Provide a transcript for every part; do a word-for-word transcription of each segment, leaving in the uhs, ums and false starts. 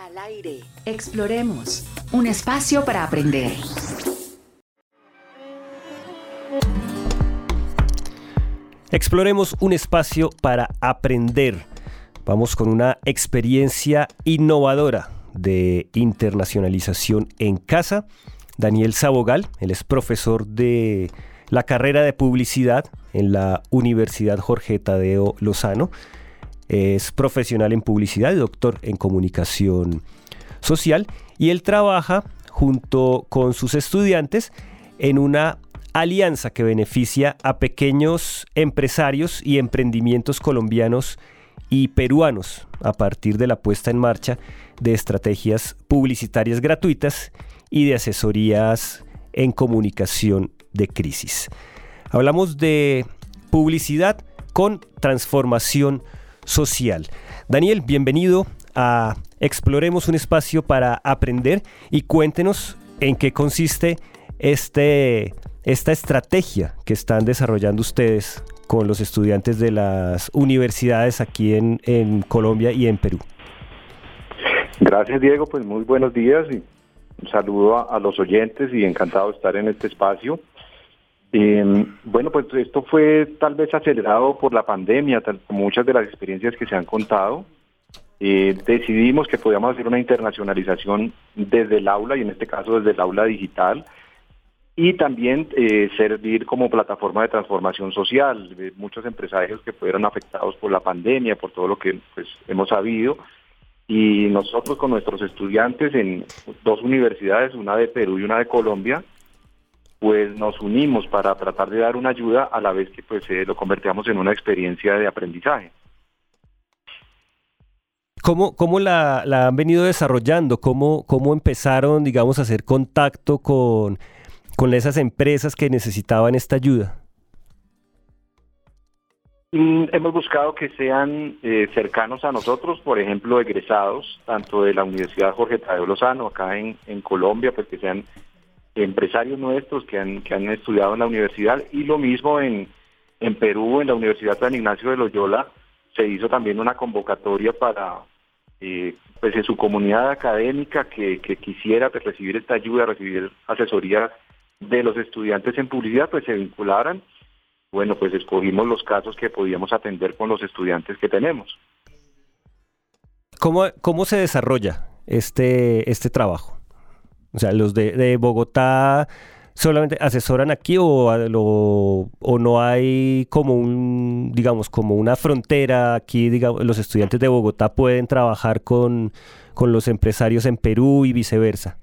Al aire. Exploremos. Un espacio para aprender. Exploremos un espacio para aprender. Vamos con una experiencia innovadora de internacionalización en casa. Daniel Sabogal, él es profesor de la carrera de publicidad en la Universidad Jorge Tadeo Lozano. Es profesional en publicidad y doctor en comunicación social. Y él trabaja junto con sus estudiantes en una alianza que beneficia a pequeños empresarios y emprendimientos colombianos y peruanos a partir de la puesta en marcha de estrategias publicitarias gratuitas y de asesorías en comunicación de crisis. Hablamos de publicidad con transformación social. Daniel, bienvenido a Exploremos un espacio para aprender y cuéntenos en qué consiste este, esta estrategia que están desarrollando ustedes con los estudiantes de las universidades aquí en, en Colombia y en Perú. Gracias, Diego, pues muy buenos días y un saludo a, a los oyentes y encantado de estar en este espacio. Eh, bueno, pues esto fue tal vez acelerado por la pandemia, tal como muchas de las experiencias que se han contado. Eh, decidimos que podíamos hacer una internacionalización desde el aula y en este caso desde el aula digital y también eh, servir como plataforma de transformación social. Eh, muchos empresarios que fueron afectados por la pandemia, por todo lo que pues, hemos sabido. Y nosotros con nuestros estudiantes en dos universidades, una de Perú y una de Colombia, pues nos unimos para tratar de dar una ayuda a la vez que pues eh, lo convertíamos en una experiencia de aprendizaje. ¿Cómo, cómo la, la han venido desarrollando? ¿Cómo, cómo empezaron, digamos, a hacer contacto con, con esas empresas que necesitaban esta ayuda? Mm, hemos buscado que sean eh, cercanos a nosotros, por ejemplo, egresados, tanto de la Universidad Jorge Tadeo Lozano, acá en, en Colombia, pues que sean empresarios nuestros que han, que han estudiado en la universidad, y lo mismo en, en Perú, en la Universidad San Ignacio de Loyola, se hizo también una convocatoria para eh, pues en su comunidad académica que, que quisiera pues, recibir esta ayuda, recibir asesoría de los estudiantes en publicidad, pues se vincularan. Bueno, pues escogimos los casos que podíamos atender con los estudiantes que tenemos. ¿Cómo, cómo se desarrolla este, este trabajo? O sea, los de, de Bogotá solamente asesoran aquí o, lo, o no hay como un, digamos, como una frontera aquí, digamos, los estudiantes de Bogotá pueden trabajar con, con los empresarios en Perú y viceversa.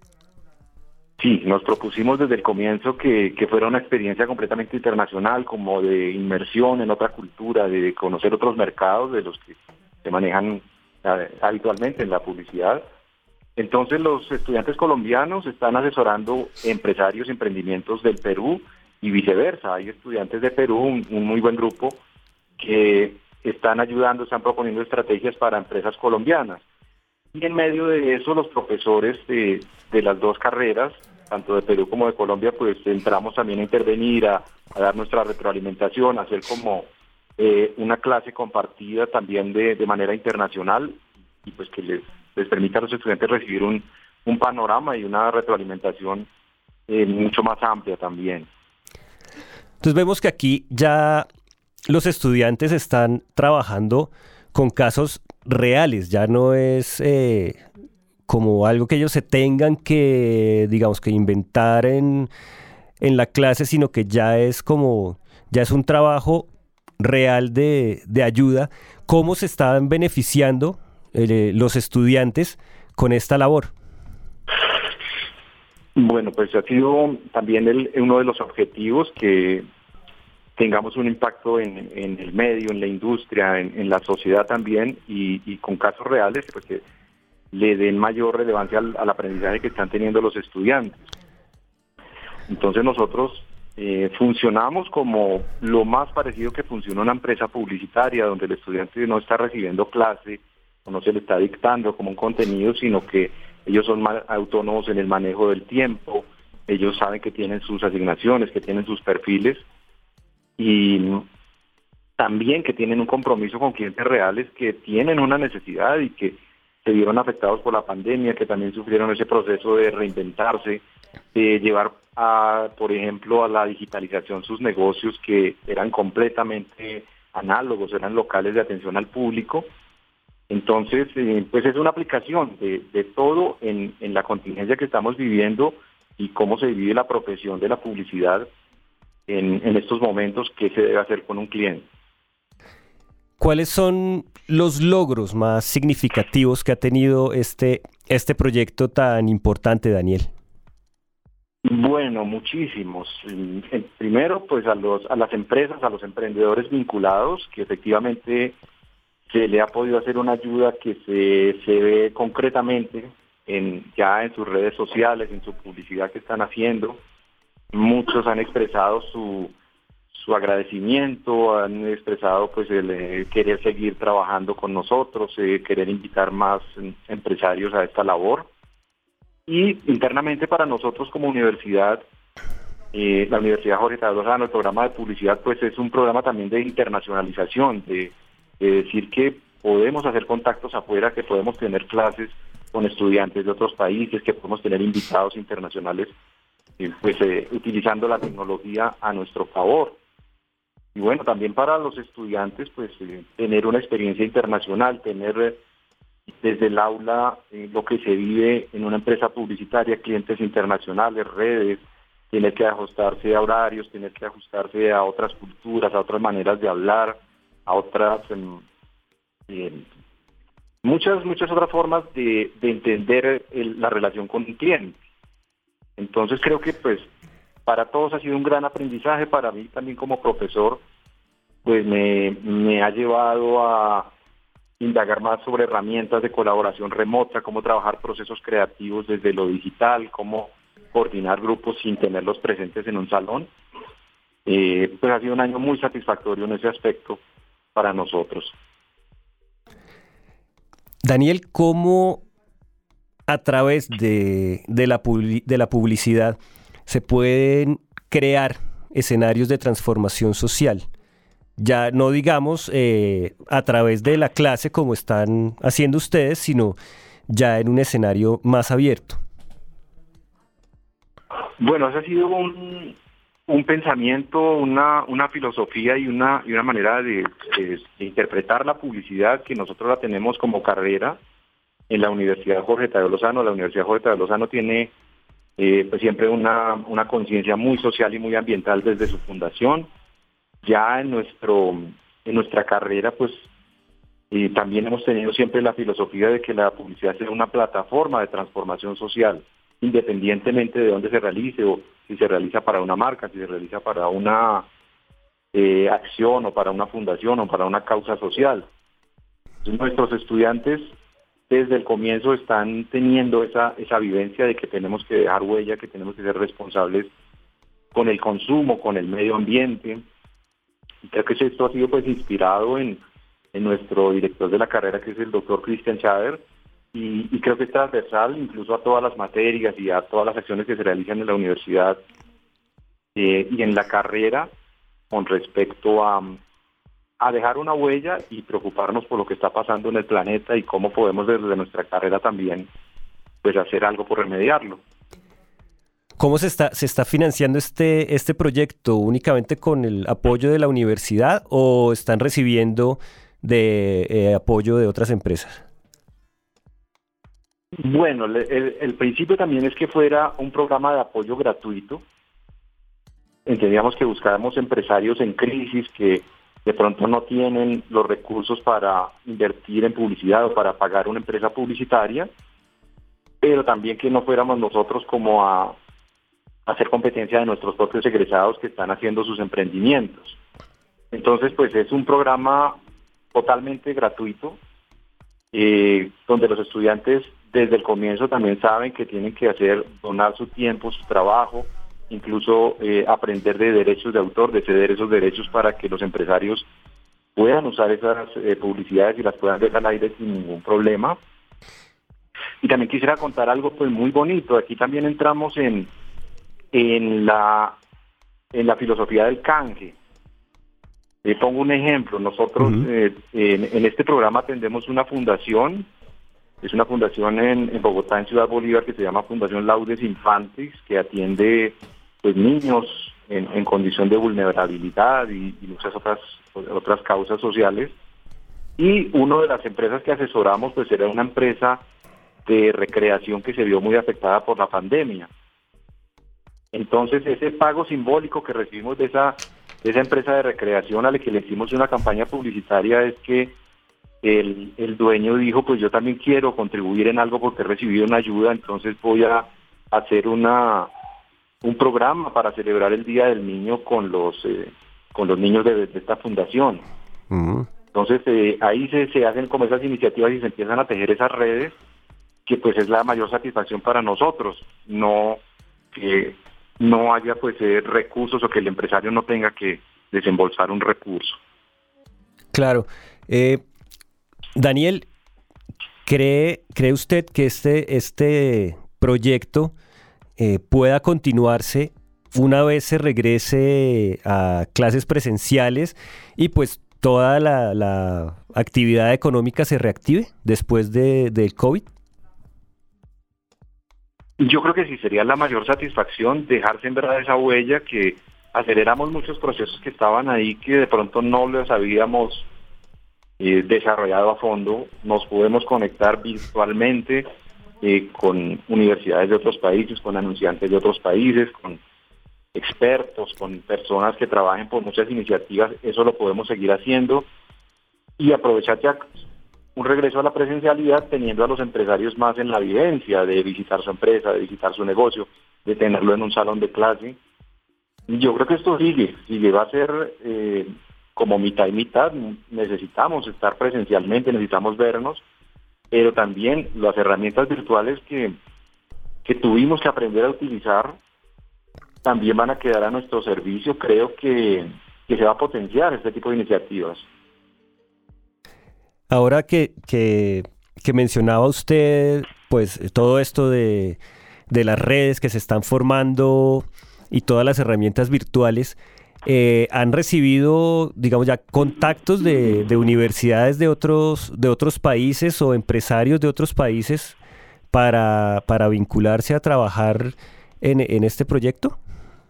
Sí, nos propusimos desde el comienzo que, que fuera una experiencia completamente internacional, como de inmersión en otra cultura, de conocer otros mercados de los que se manejan eh, habitualmente en la publicidad. Entonces los estudiantes colombianos están asesorando empresarios y emprendimientos del Perú y viceversa. Hay estudiantes de Perú, un, un muy buen grupo, que están ayudando, están proponiendo estrategias para empresas colombianas. Y en medio de eso los profesores de, de las dos carreras, tanto de Perú como de Colombia, pues entramos también a intervenir, a, a dar nuestra retroalimentación, a hacer como eh, una clase compartida también de, de manera internacional y pues que les les permite a los estudiantes recibir un, un panorama y una retroalimentación eh, mucho más amplia también. Entonces vemos que aquí ya los estudiantes están trabajando con casos reales, ya no es eh, como algo que ellos se tengan que, digamos, que inventar en, en la clase, sino que ya es como, ya es un trabajo real de, de ayuda. ¿Cómo se están beneficiando Eh, los estudiantes con esta labor? Bueno, pues ha sido también el, uno de los objetivos que tengamos un impacto en, en el medio, en la industria, en, en la sociedad también y, y con casos reales pues que le den mayor relevancia al, al aprendizaje que están teniendo los estudiantes. Entonces nosotros eh, funcionamos como lo más parecido que funciona una empresa publicitaria donde el estudiante no está recibiendo clase, no se le está dictando como un contenido, sino que ellos son más autónomos en el manejo del tiempo, ellos saben que tienen sus asignaciones, que tienen sus perfiles y también que tienen un compromiso con clientes reales que tienen una necesidad y que se vieron afectados por la pandemia, que también sufrieron ese proceso de reinventarse, de llevar, a, por ejemplo, a la digitalización sus negocios que eran completamente análogos, eran locales de atención al público. Entonces, eh, pues es una aplicación de, de todo en, en la contingencia que estamos viviendo y cómo se vive la profesión de la publicidad en, en estos momentos, qué se debe hacer con un cliente. ¿Cuáles son los logros más significativos que ha tenido este, este proyecto tan importante, Daniel? Bueno, muchísimos. Primero, pues a los a las empresas, a los emprendedores vinculados, que efectivamente se le ha podido hacer una ayuda que se, se ve concretamente en ya en sus redes sociales, en su publicidad que están haciendo. Muchos han expresado su su agradecimiento, han expresado pues el eh, querer seguir trabajando con nosotros, eh, querer invitar más eh, empresarios a esta labor. Y internamente para nosotros como universidad, eh, la Universidad Jorge Tadeo Lozano, el programa de publicidad, pues es un programa también de internacionalización, de, de decir que podemos hacer contactos afuera, que podemos tener clases con estudiantes de otros países, que podemos tener invitados internacionales, eh, pues eh, utilizando la tecnología a nuestro favor. Y bueno, también para los estudiantes, pues eh, tener una experiencia internacional, tener eh, desde el aula eh, lo que se vive en una empresa publicitaria, clientes internacionales, redes, tener que ajustarse a horarios, tener que ajustarse a otras culturas, a otras maneras de hablar, a otras, eh, eh, muchas, muchas otras formas de, de entender el, la relación con un cliente. Entonces creo que pues para todos ha sido un gran aprendizaje, para mí también como profesor, pues me, me ha llevado a indagar más sobre herramientas de colaboración remota, cómo trabajar procesos creativos desde lo digital, cómo coordinar grupos sin tenerlos presentes en un salón. Eh, pues ha sido un año muy satisfactorio en ese aspecto para nosotros. Daniel, ¿cómo a través de, de, la, publi- de la publicidad se pueden crear escenarios de transformación social? Ya no digamos eh, a través de la clase como están haciendo ustedes, sino ya en un escenario más abierto. Bueno, ese ha sido un, un pensamiento, una, una filosofía y una, y una manera de, de, de interpretar la publicidad que nosotros la tenemos como carrera en la Universidad Jorge Tadeo Lozano. La Universidad Jorge Tadeo Lozano tiene eh, pues siempre una, una conciencia muy social y muy ambiental desde su fundación. Ya en nuestro en nuestra carrera, pues eh, también hemos tenido siempre la filosofía de que la publicidad sea una plataforma de transformación social, independientemente de dónde se realice, o si se realiza para una marca, si se realiza para una eh, acción o para una fundación o para una causa social. Entonces, nuestros estudiantes desde el comienzo están teniendo esa, esa vivencia de que tenemos que dejar huella, que tenemos que ser responsables con el consumo, con el medio ambiente. Y creo que esto ha sido pues inspirado en, en nuestro director de la carrera, que es el doctor Christian Schader, y, y creo que es transversal incluso a todas las materias y a todas las acciones que se realizan en la universidad eh, y en la carrera con respecto a, a dejar una huella y preocuparnos por lo que está pasando en el planeta y cómo podemos desde nuestra carrera también pues hacer algo por remediarlo. ¿Cómo se está, se está financiando este, este proyecto? ¿Únicamente con el apoyo de la universidad o están recibiendo de eh, apoyo de otras empresas? Bueno, el, el principio también es que fuera un programa de apoyo gratuito. Entendíamos que buscábamos empresarios en crisis que de pronto no tienen los recursos para invertir en publicidad o para pagar una empresa publicitaria, pero también que no fuéramos nosotros como a hacer competencia de nuestros propios egresados que están haciendo sus emprendimientos. Entonces, pues es un programa totalmente gratuito, eh, donde los estudiantes desde el comienzo también saben que tienen que hacer, donar su tiempo, su trabajo, incluso eh, aprender de derechos de autor, de ceder esos derechos para que los empresarios puedan usar esas eh, publicidades y las puedan dejar al aire sin ningún problema. Y también quisiera contar algo pues muy bonito. Aquí también entramos en en la en la filosofía del canje. Le pongo un ejemplo. Nosotros uh-huh. eh, en, en este programa atendemos una fundación Es una fundación en, en Bogotá, en Ciudad Bolívar, que se llama Fundación Laudes Infantis, que atiende pues niños en, en condición de vulnerabilidad y, y muchas otras otras causas sociales. Y una de las empresas que asesoramos pues era una empresa de recreación que se vio muy afectada por la pandemia. Entonces ese pago simbólico que recibimos de esa, de esa empresa de recreación a la que le hicimos una campaña publicitaria es que el, el dueño dijo, pues yo también quiero contribuir en algo porque he recibido una ayuda, entonces voy a hacer una un programa para celebrar el Día del Niño con los eh, con los niños de, de esta fundación. Uh-huh. Entonces eh, ahí se, se hacen como esas iniciativas y se empiezan a tejer esas redes, que pues es la mayor satisfacción para nosotros, no que no haya pues eh, recursos o que el empresario no tenga que desembolsar un recurso. Claro. Eh, Daniel, ¿cree, ¿cree usted que este, este proyecto eh, pueda continuarse una vez se regrese a clases presenciales y pues toda la, la actividad económica se reactive después de, del COVID? Yo creo que sí sería la mayor satisfacción dejar sembrar esa huella, que aceleramos muchos procesos que estaban ahí que de pronto no los habíamos eh, desarrollado a fondo. Nos podemos conectar virtualmente eh, con universidades de otros países, con anunciantes de otros países, con expertos, con personas que trabajen por muchas iniciativas. Eso lo podemos seguir haciendo y aprovechar ya un regreso a la presencialidad, teniendo a los empresarios más en la vivencia de visitar su empresa, de visitar su negocio, de tenerlo en un salón de clase. Y yo creo que esto sigue, sigue, va a ser eh, como mitad y mitad. Necesitamos estar presencialmente, necesitamos vernos, pero también las herramientas virtuales que, que tuvimos que aprender a utilizar también van a quedar a nuestro servicio. Creo que, que se va a potenciar este tipo de iniciativas. Ahora que, que, que mencionaba usted, pues todo esto de, de las redes que se están formando y todas las herramientas virtuales, eh, ¿han recibido, digamos ya, contactos de, de universidades de otros, de otros países o empresarios de otros países para, para vincularse a trabajar en, en este proyecto?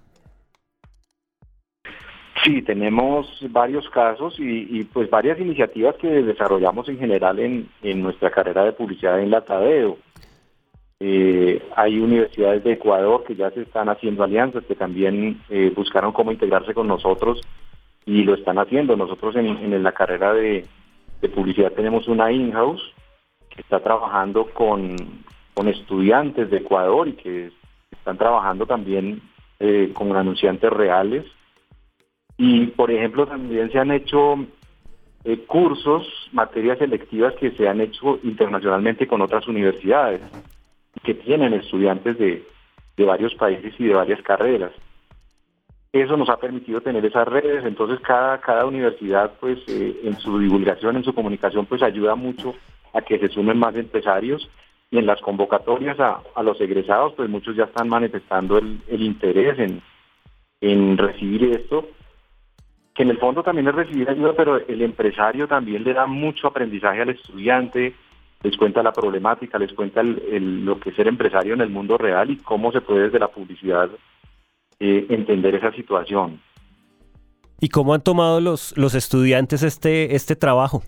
Sí, tenemos varios casos y, y pues varias iniciativas que desarrollamos en general en, en nuestra carrera de publicidad en la Tadeo. Eh, hay universidades de Ecuador que ya se están haciendo alianzas, que también eh, buscaron cómo integrarse con nosotros y lo están haciendo. Nosotros en, en la carrera de, de publicidad tenemos una in-house que está trabajando con, con estudiantes de Ecuador y que están trabajando también eh, con anunciantes reales. Y, por ejemplo, también se han hecho eh, cursos, materias selectivas que se han hecho internacionalmente con otras universidades que tienen estudiantes de, de varios países y de varias carreras. Eso nos ha permitido tener esas redes. Entonces, cada, cada universidad, pues, eh, en su divulgación, en su comunicación, pues, ayuda mucho a que se sumen más empresarios. Y en las convocatorias a, a los egresados, pues, muchos ya están manifestando el, el interés en, en recibir esto, que en el fondo también es recibir ayuda, pero el empresario también le da mucho aprendizaje al estudiante, les cuenta la problemática, les cuenta el, el, lo que es ser empresario en el mundo real y cómo se puede desde la publicidad eh, entender esa situación. ¿Y cómo han tomado los, los estudiantes este, este trabajo?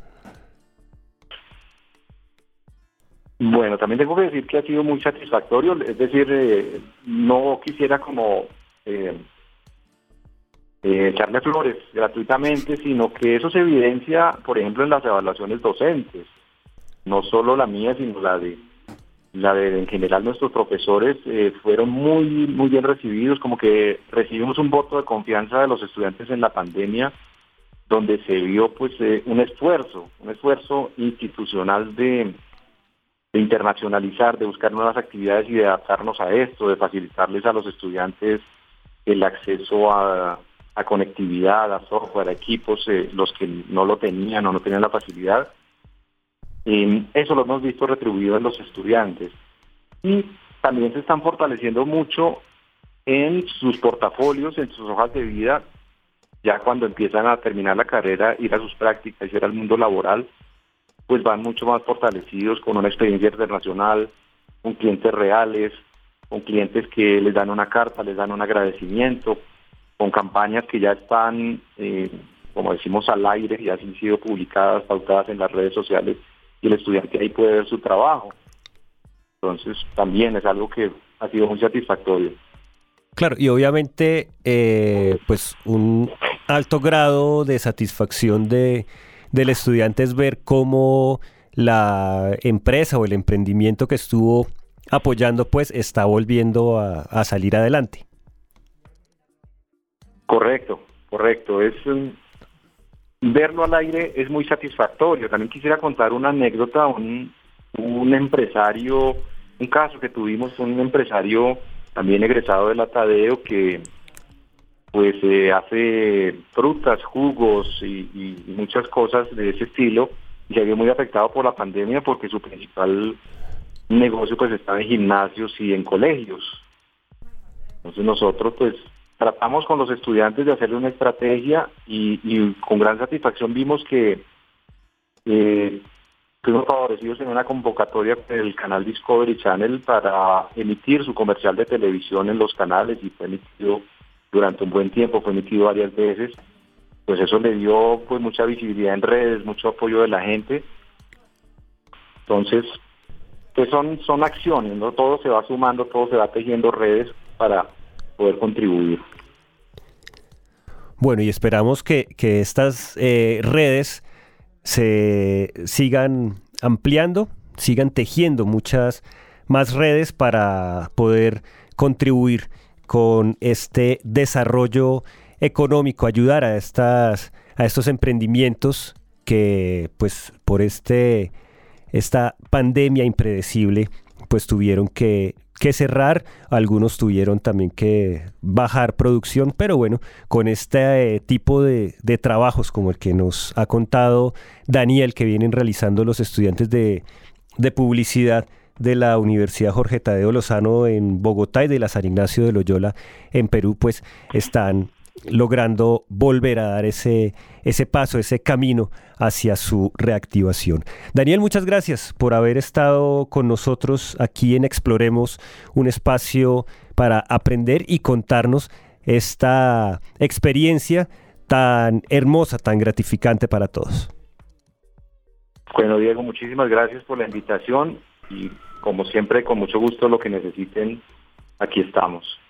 Bueno, también tengo que decir que ha sido muy satisfactorio, es decir, eh, no quisiera como... Eh, Eh, echarle flores gratuitamente, sino que eso se evidencia, por ejemplo, en las evaluaciones docentes, no solo la mía, sino la de la de en general nuestros profesores eh, fueron muy muy bien recibidos, como que recibimos un voto de confianza de los estudiantes en la pandemia, donde se vio pues eh, un esfuerzo, un esfuerzo institucional de, de internacionalizar, de buscar nuevas actividades y de adaptarnos a esto, de facilitarles a los estudiantes el acceso a a conectividad, a software, a equipos, eh, los que no lo tenían o no tenían la facilidad. Eh, eso lo hemos visto retribuido en los estudiantes. Y también se están fortaleciendo mucho en sus portafolios, en sus hojas de vida, ya cuando empiezan a terminar la carrera, ir a sus prácticas, ir al mundo laboral, pues van mucho más fortalecidos con una experiencia internacional, con clientes reales, con clientes que les dan una carta, les dan un agradecimiento, con campañas que ya están, eh, como decimos, al aire, ya han sido publicadas, pautadas en las redes sociales, y el estudiante ahí puede ver su trabajo. Entonces también es algo que ha sido muy satisfactorio. Claro, y obviamente eh, pues un alto grado de satisfacción de, del estudiante es ver cómo la empresa o el emprendimiento que estuvo apoyando pues está volviendo a, a salir adelante. Correcto, correcto. Es um, verlo al aire es muy satisfactorio. También quisiera contar una anécdota, un, un empresario, un caso que tuvimos, un empresario también egresado de la Tadeo que pues eh, hace frutas, jugos y, y, y muchas cosas de ese estilo, y se vio muy afectado por la pandemia porque su principal negocio pues estaba en gimnasios y en colegios. Entonces nosotros pues tratamos con los estudiantes de hacerle una estrategia y, y con gran satisfacción vimos que eh, fuimos favorecidos en una convocatoria del canal Discovery Channel para emitir su comercial de televisión en los canales, y fue emitido durante un buen tiempo, fue emitido varias veces. Pues eso le dio pues mucha visibilidad en redes, mucho apoyo de la gente. Entonces, pues son, son acciones, ¿no? Todo se va sumando, todo se va tejiendo redes para poder contribuir. Bueno, y esperamos que, que estas eh, redes se sigan ampliando, sigan tejiendo muchas más redes para poder contribuir con este desarrollo económico, ayudar a estas a estos emprendimientos que pues por este esta pandemia impredecible pues tuvieron que que cerrar, algunos tuvieron también que bajar producción, pero bueno, con este eh, tipo de, de trabajos como el que nos ha contado Daniel, que vienen realizando los estudiantes de, de publicidad de la Universidad Jorge Tadeo Lozano en Bogotá y de la San Ignacio de Loyola en Perú, pues están logrando volver a dar ese, ese paso, ese camino hacia su reactivación. Daniel, muchas gracias por haber estado con nosotros aquí en Exploremos, un espacio para aprender y contarnos esta experiencia tan hermosa, tan gratificante para todos. Bueno, Diego, muchísimas gracias por la invitación y como siempre, con mucho gusto, lo que necesiten, aquí estamos.